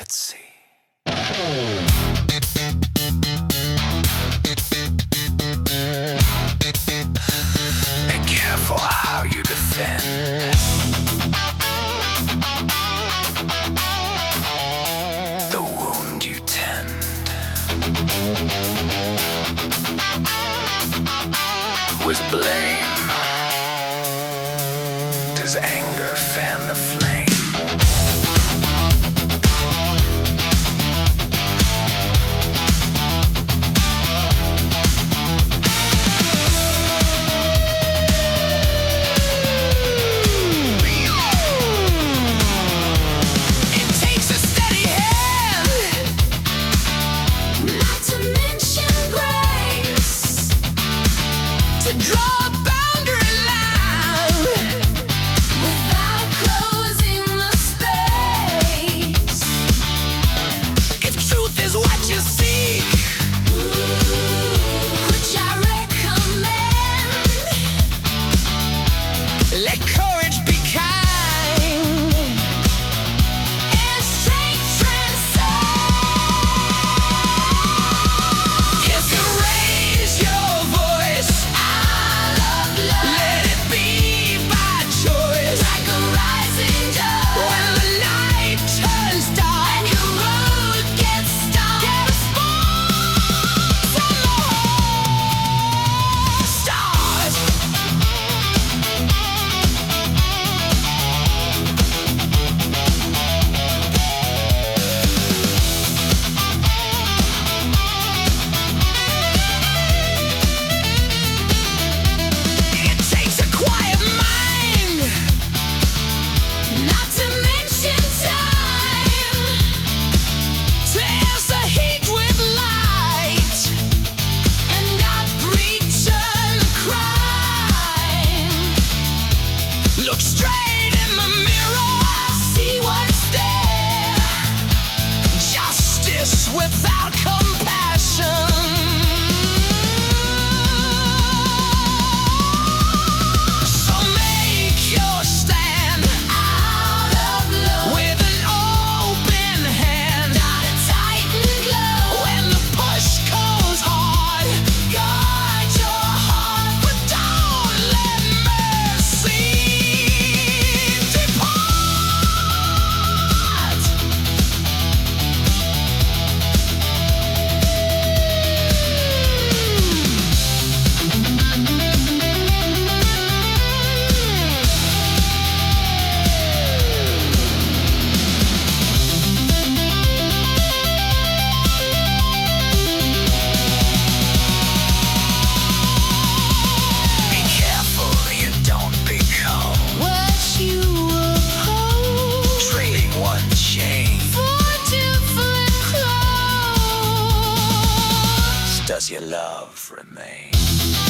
Let's see. Be careful how you defend. The wound you tend. With blame. Does anger fan the flame? Draw a boundary line without closing the space. If truth is what you seek, which I recommend, let courage be kind and strength transcend. If you raise your voice, let it be by choice. Like a rising dawn. When the night turns dark and your road gets stuck, get a spark from the stars. It takes a quiet mind, not to mention time, to answer heat with light and not return the crime. Look straight in the mirror, see what's there. Justice without compassion. So make your stand out of love with an open hand, not a tightened glove. When the push goes hard, guard your heart, but don't let mercy depart. Be careful you don't become what you oppose, trading one chain for different clothes. Does your love remain?